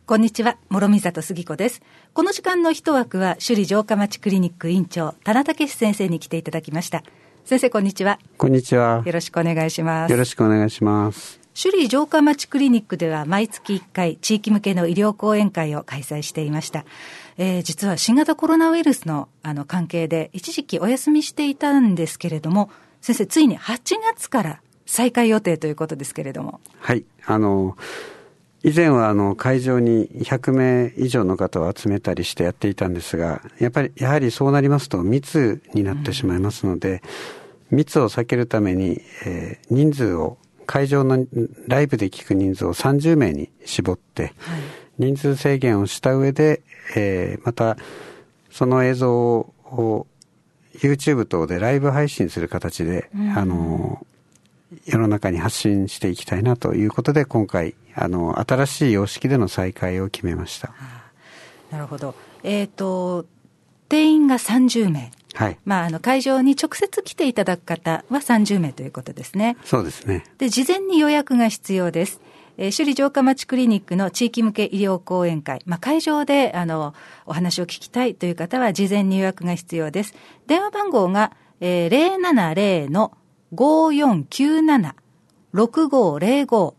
こんにちは、諸見里杉子です。この時間の一枠は首里城下町クリニック院長田中武先生に来ていただきました。先生、こんにちは。 こんにちは。 よろしくお願いします。 よろしくお願いします。 首里城下町クリニックでは毎月1回地域向けの医療講演会を開催していました。実は新型コロナウイルスの関係で一時期お休みしていたんですけれども、先生ついに8月から再開予定ということですけれども。 はい、以前は会場に100名以上の方を集めたりしてやっていたんですが、やはりそうなりますと密になってしまいますので、密を避けるために、人数を会場のライブで聞く人数を30名に絞って、人数制限をした上で、またその映像を YouTube 等でライブ配信する形で、世の中に発信していきたいなということで、今回新しい様式での再開を決めました。 なるほど。定員が30名。はい。会場に直接来ていただく方は30名ということですね。 そうですね。 で、事前に予約が必要です。首里城下町クリニックの地域向け医療講演会、会場でお話を聞きたいという方は事前に予約が必要です。電話番号が、070-5497-6505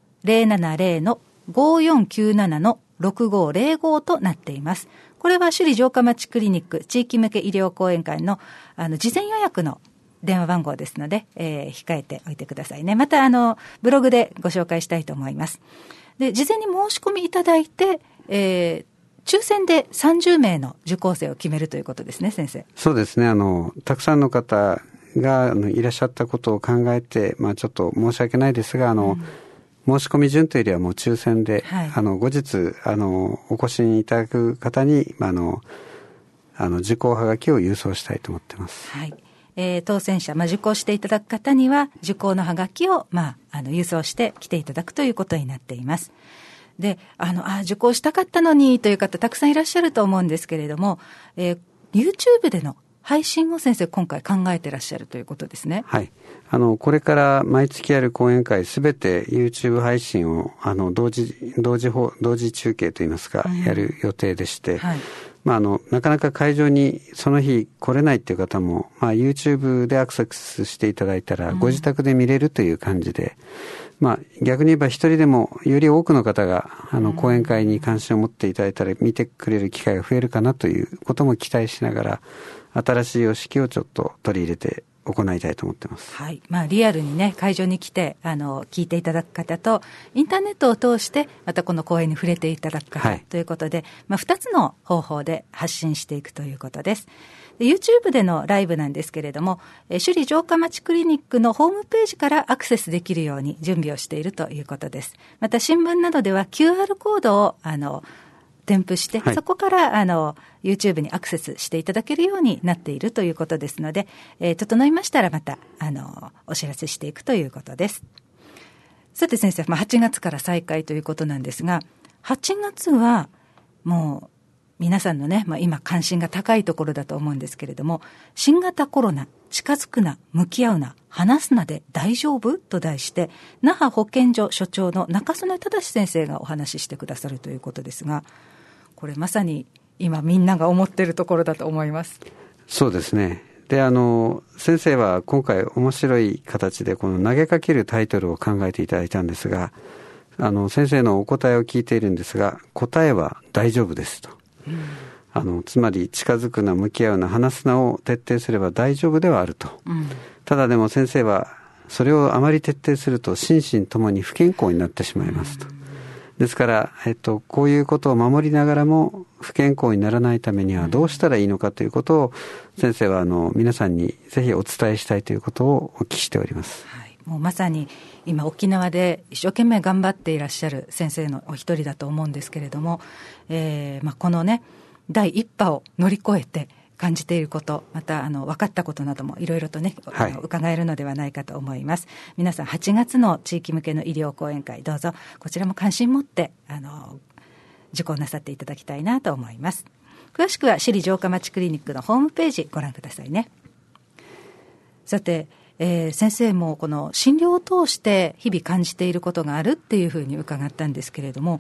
070-5497-6505となっています。これは首里城下町クリニック地域向け医療講演会の事前予約の電話番号ですので、控えておいてくださいね。またブログでご紹介したいと思います。で、事前に申し込みいただいて、抽選で30名の受講生を決めるということですね、先生。 そうですね。たくさんの方がいらっしゃったことを考えて、ちょっと申し訳ないですが、申し込み順というよりはもう抽選で、後日お越しいただく方に受講はがきを郵送したいと思ってます。はい。 当選者、受講していただく方には受講のはがきを郵送して来ていただくということになっています。で、受講したかったのにという方たくさんいらっしゃると思うんですけれども、YouTube での配信を先生今回考えてらっしゃるということですね。 はい。これから毎月やる講演会すべて YouTube 配信を同時中継といいますか、やる予定でして、はい。なかなか会場にその日来れないっていう方も、YouTube でアクセスしていただいたらご自宅で見れるという感じで、逆に言えば一人でもより多くの方が講演会に関心を持っていただいたら見てくれる機会が増えるかなということも期待しながら、新しい様式をちょっと取り入れて行いたいと思ってます。 はい。リアルにね、会場に来て聞いていただく方と、インターネットを通してまたこの講演に触れていただく方ということで、2つの方法で発信していくということです。で、YouTube でのライブなんですけれども、首里城下町クリニックのホームページからアクセスできるように準備をしているということです。また新聞などでは QR コードを添付して、そこからYouTube にアクセスしていただけるようになっているということですので、整いましたらまたお知らせしていくということです。さて先生、8月から再開ということなんですが、8月はもう皆さんのね、今関心が高いところだと思うんですけれども、新型コロナ近づくな、向き合うな、話すなで大丈夫と題して、那覇保健所所長の中曽根正先生がお話ししてくださるということですが、これまさに今みんなが思っているところだと思います。 そうですね。で、先生は今回面白い形でこの投げかけるタイトルを考えていただいたんですが、先生のお答えを聞いているんですが、答えは大丈夫ですと。つまり近づくな、向き合うな、話すなを徹底すれば大丈夫ではあると。ただでも先生はそれをあまり徹底すると心身ともに不健康になってしまいますと。ですから、こういうことを守りながらも不健康にならないためにはどうしたらいいのかということを先生は皆さんにぜひお伝えしたいということをお聞きしております。 はい、もうまさに今沖縄で一生懸命頑張っていらっしゃる先生のお一人だと思うんですけれども、このね第一波を乗り越えて感じていること、また分かったことなどもいろいろとね、伺えるのではないかと思います。皆さん8月の地域向けの医療講演会、どうぞこちらも関心持って受講なさっていただきたいなと思います。詳しくは首里城下町クリニックのホームページご覧くださいね。さて、先生もこの診療を通して日々感じていることがあるっていうふうに伺ったんですけれども、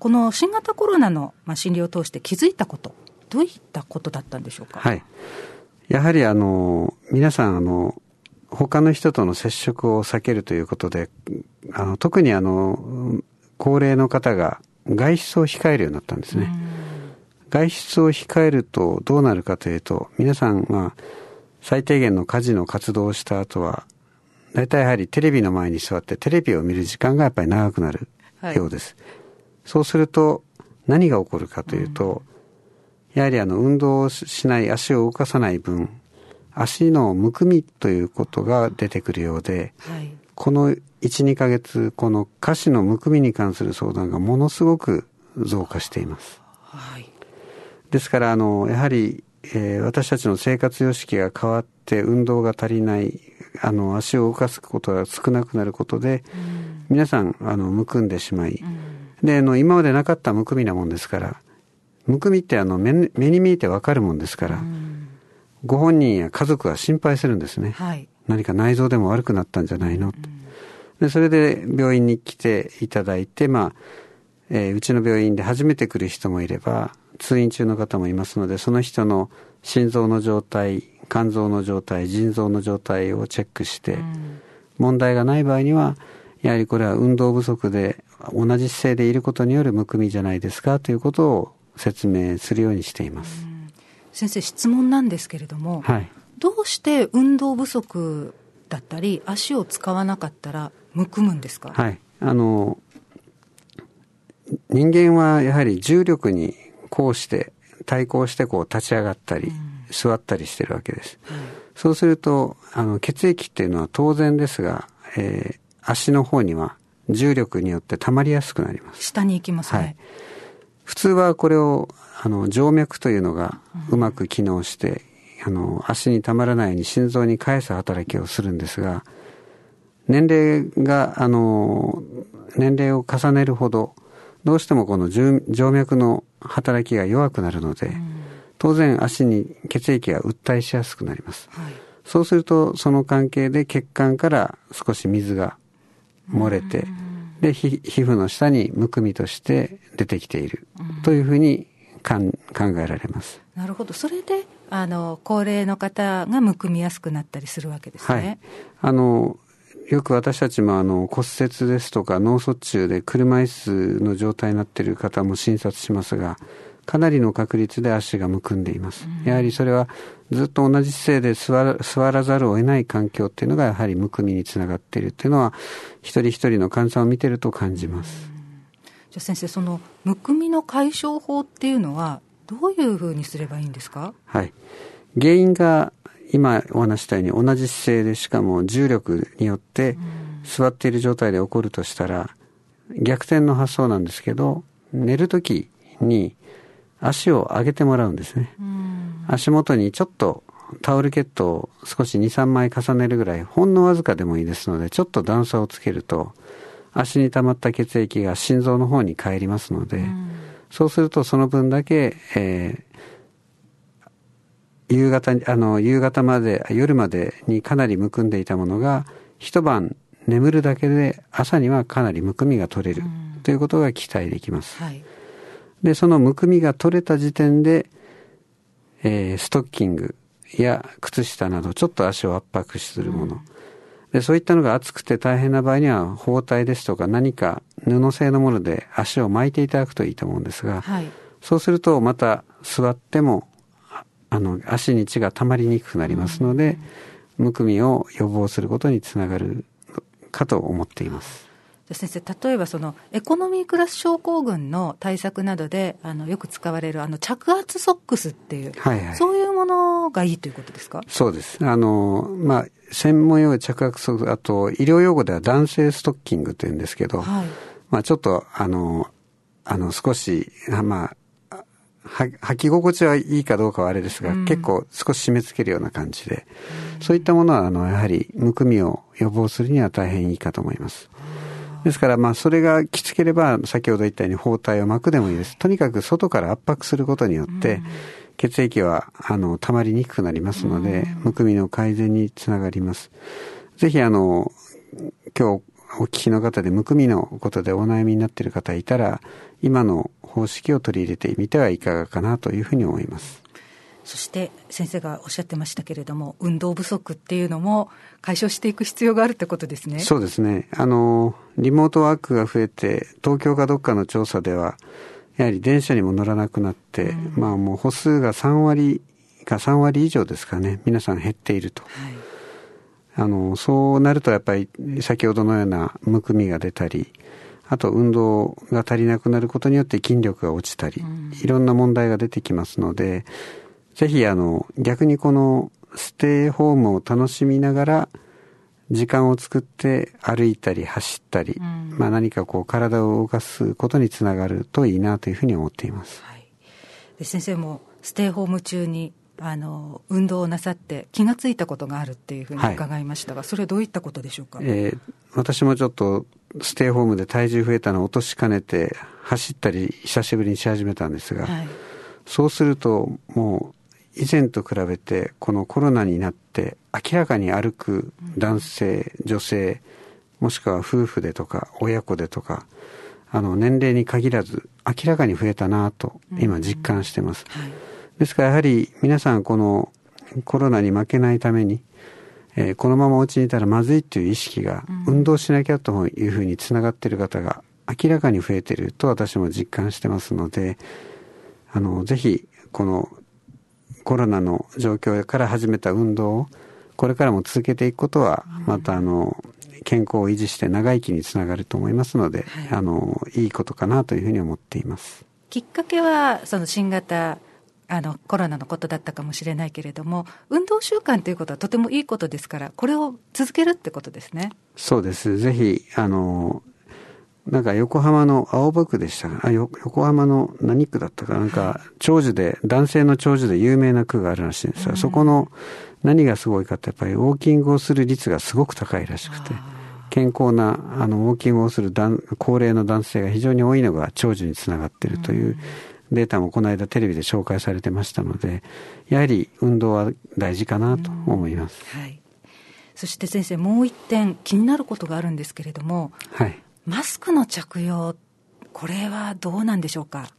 この新型コロナの診療を通して気づいたこと、どういったことだったんでしょうか。 はい。やはり皆さん他の人との接触を避けるということで、特に高齢の方が外出を控えるようになったんですね。外出を控えるとどうなるかというと、皆さんが最低限の家事の活動をした後は、だいたいやはりテレビの前に座ってテレビを見る時間がやっぱり長くなるようです。はい、そうすると何が起こるかというと、やはり運動をしない、足を動かさない分、足のむくみということが出てくるようで、はい、この1、2ヶ月、この下肢のむくみに関する相談がものすごく増加しています。はい、ですからやはり、私たちの生活様式が変わって運動が足りない、足を動かすことが少なくなることで、皆さんむくんでしまい、で今までなかったむくみなもんですから、むくみって目に見えてわかるもんですから、ご本人や家族は心配するんですね。はい、何か内臓でも悪くなったんじゃないのって。でそれで病院に来ていただいて、うちの病院で初めて来る人もいれば、通院中の方もいますので、その人の心臓の状態、肝臓の状態、腎臓の状態をチェックして、問題がない場合には、やはりこれは運動不足で同じ姿勢でいることによるむくみじゃないですかということを説明するようにしています。 先生、質問なんですけれども、はい、どうして運動不足だったり足を使わなかったらむくむんですか。 はい、人間はやはり重力に対抗して立ち上がったり、座ったりしてるわけです。そうすると血液っていうのは当然ですが、足の方には重力によって溜まりやすくなります。 下に行きますね。はい、 普通はこれを静脈というのがうまく機能して、足に溜まらないように心臓に返す働きをするんですが、年齢を重ねるほどどうしてもこの静脈の働きが弱くなるので、当然足に血液が訴えしやすくなります。はい、そうするとその関係で血管から少し水が漏れて、で皮膚の下にむくみとして出てきているというふうに考えられます。 なるほど。それで高齢の方がむくみやすくなったりするわけですね。 はい、よく私たちも骨折ですとか脳卒中で車椅子の状態になっている方も診察しますが、かなりの確率で足がむくんでいます。やはりそれはずっと同じ姿勢で座らざるを得ない環境っていうのがやはりむくみにつながっているっていうのは、一人一人の患者さんを見てると感じます。 じゃあ先生、そのむくみの解消法っていうのはどういうふうにすればいいんですか。 はい、原因が今お話したように同じ姿勢で、しかも重力によって座っている状態で起こるとしたら、逆転の発想なんですけど、寝るときに足を上げてもらうんですね。足元にちょっとタオルケットを少し 2,3 枚重ねるぐらい、ほんのわずかでもいいですので、ちょっと段差をつけると足に溜まった血液が心臓の方に帰りますので、そうするとその分だけ、夕方まで、夜までにかなりむくんでいたものが一晩眠るだけで朝にはかなりむくみが取れるということが期待できます。はい、でそのむくみが取れた時点で、ストッキングや靴下などちょっと足を圧迫するもの、でそういったのが暑くて大変な場合には包帯ですとか何か布製のもので足を巻いていただくといいと思うんですが、はい、そうするとまた座っても足に血が溜まりにくくなりますので、むくみを予防することにつながるかと思っています。 先生、例えばそのエコノミークラス症候群の対策などでよく使われる着圧ソックスっていう、はいはい、そういうものがいいということですか。 そうです。専門用語着圧ソックス、あと医療用語では弾性ストッキングというんですけど、はい、ちょっと少し履き心地はいいかどうかはあれですが、結構少し締め付けるような感じで、そういったものはやはりむくみを予防するには大変いいかと思います。ですからそれがきつければ先ほど言ったように包帯を巻くでもいいです。とにかく外から圧迫することによって血液は溜まりにくくなりますので、むくみの改善につながります。ぜひ今日お聞きの方でむくみのことでお悩みになっている方いたら、今の方式を取り入れてみてはいかがかなというふうに思います。 そして先生がおっしゃってましたけれども、運動不足っていうのも解消していく必要があるってことですね。 そうですね。リモートワークが増えて、東京かどっかの調査ではやはり電車にも乗らなくなって、もう歩数が3割か3割以上ですかね、皆さん減っていると、そうなるとやっぱり先ほどのようなむくみが出たり、あと運動が足りなくなることによって筋力が落ちたり、いろんな問題が出てきますので、ぜひ逆にこのステイホームを楽しみながら時間を作って歩いたり走ったり、何か体を動かすことにつながるといいなというふうに思っています。 で先生もステイホーム中に運動をなさって気がついたことがあるっていうふうに伺いましたが、それはどういったことでしょうか。 私もちょっとステイホームで体重増えたのを落としかねて走ったり久しぶりにし始めたんですが、そうするともう以前と比べてこのコロナになって明らかに歩く男性、女性、もしくは夫婦でとか親子でとか、年齢に限らず明らかに増えたなと今実感してます。ですからやはり皆さんこのコロナに負けないために、このままお家にいたらまずいという意識が、運動しなきゃというふうにつながっている方が明らかに増えていると私も実感してますので、ぜひこのコロナの状況から始めた運動をこれからも続けていくことは、また健康を維持して長生きにつながると思いますので、いいことかなというふうに思っています。 きっかけはその新型コロナのことだったかもしれないけれども、運動習慣ということはとてもいいことですから、これを続けるってことですね。 そうです。ぜひなんか横浜の青葉区でしたか、横浜の何区だったか、なんか長寿で、男性の長寿で有名な区があるらしいんですが、そこの何がすごいかって、やっぱりウォーキングをする率がすごく高いらしくて、健康なウォーキングをする高齢の男性が非常に多いのが長寿につながっているというデータもこの間テレビで紹介されてましたので、やはり運動は大事かなと思います。 そして先生、もう一点気になることがあるんですけれども、マスクの着用、これはどうなんでしょうか。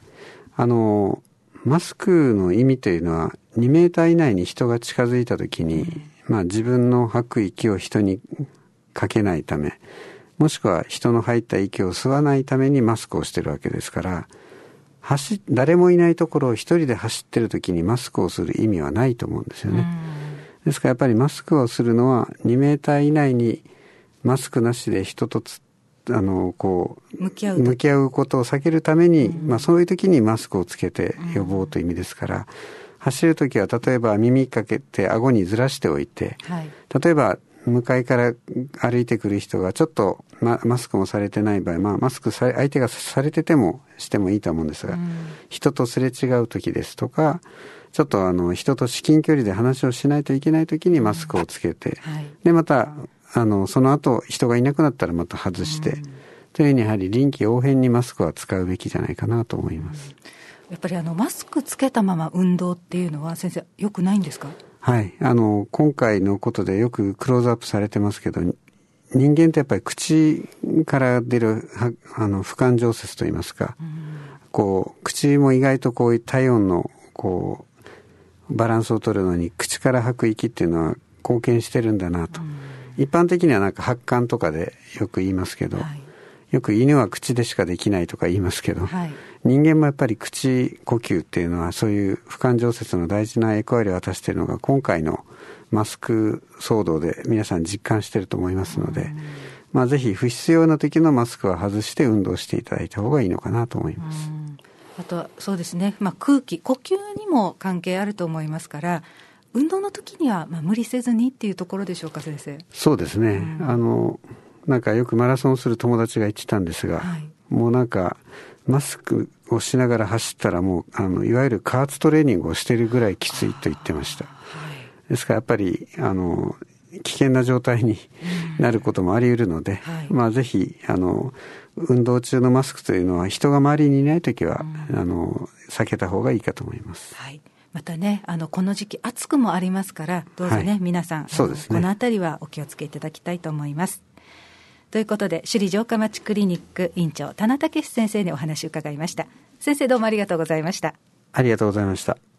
マスクの意味というのは、2メーター以内に人が近づいたときに、自分の吐く息を人にかけないため、もしくは人の入った息を吸わないためにマスクをしているわけですから、誰もいないところを一人で走っているときにマスクをする意味はないと思うんですよね。ですからやっぱりマスクをするのは2メーター以内にマスクなしで人と向き合うことを避けるために、そういう時にマスクをつけて予防という意味ですから、走る時は例えば耳かけて顎にずらしておいて、例えば向かいから歩いてくる人がちょっとマスクもされてない場合、マスク相手がされててもしてもいいと思うんですが、人とすれ違う時ですとか、ちょっと人と至近距離で話をしないといけない時にマスクをつけて、でまたその後人がいなくなったらまた外して、というふうにやはり臨機応変にマスクは使うべきじゃないかなと思います。 やっぱりマスクつけたまま運動っていうのは先生良くないんですか。 今回のことでよくクローズアップされてますけど、人間ってやっぱり口から出る不感蒸泄といいますか、口も意外とこういう体温のバランスを取るのに口から吐く息っていうのは貢献してるんだなと。一般的にはなんか発汗とかでよく言いますけど、よく犬は口でしかできないとか言いますけど、人間もやっぱり口呼吸っていうのはそういう不感蒸泄の大事な役割を果たしているのが今回のマスク騒動で皆さん実感していると思いますので、ぜひ不必要な時のマスクは外して運動していただいた方がいいのかなと思います。 あとはそうですね、空気、呼吸にも関係あると思いますから、運動の時には無理せずにっていうところでしょうか、先生。 そうですね、なんかよくマラソンする友達が言ってたんですが、もうなんかマスクをしながら走ったらもういわゆる加圧トレーニングをしているぐらいきついと言ってました。ですからやっぱり危険な状態になることもあり得るので、ぜひ運動中のマスクというのは人が周りにいないときは避けた方がいいかと思います。 またね、この時期暑くもありますから、どうぞね、皆さん、このあたりはお気をつけいただきたいと思います。 ということで、首里城下町クリニック院長、田名武先生にお話を伺いました。先生、どうもありがとうございました。 ありがとうございました。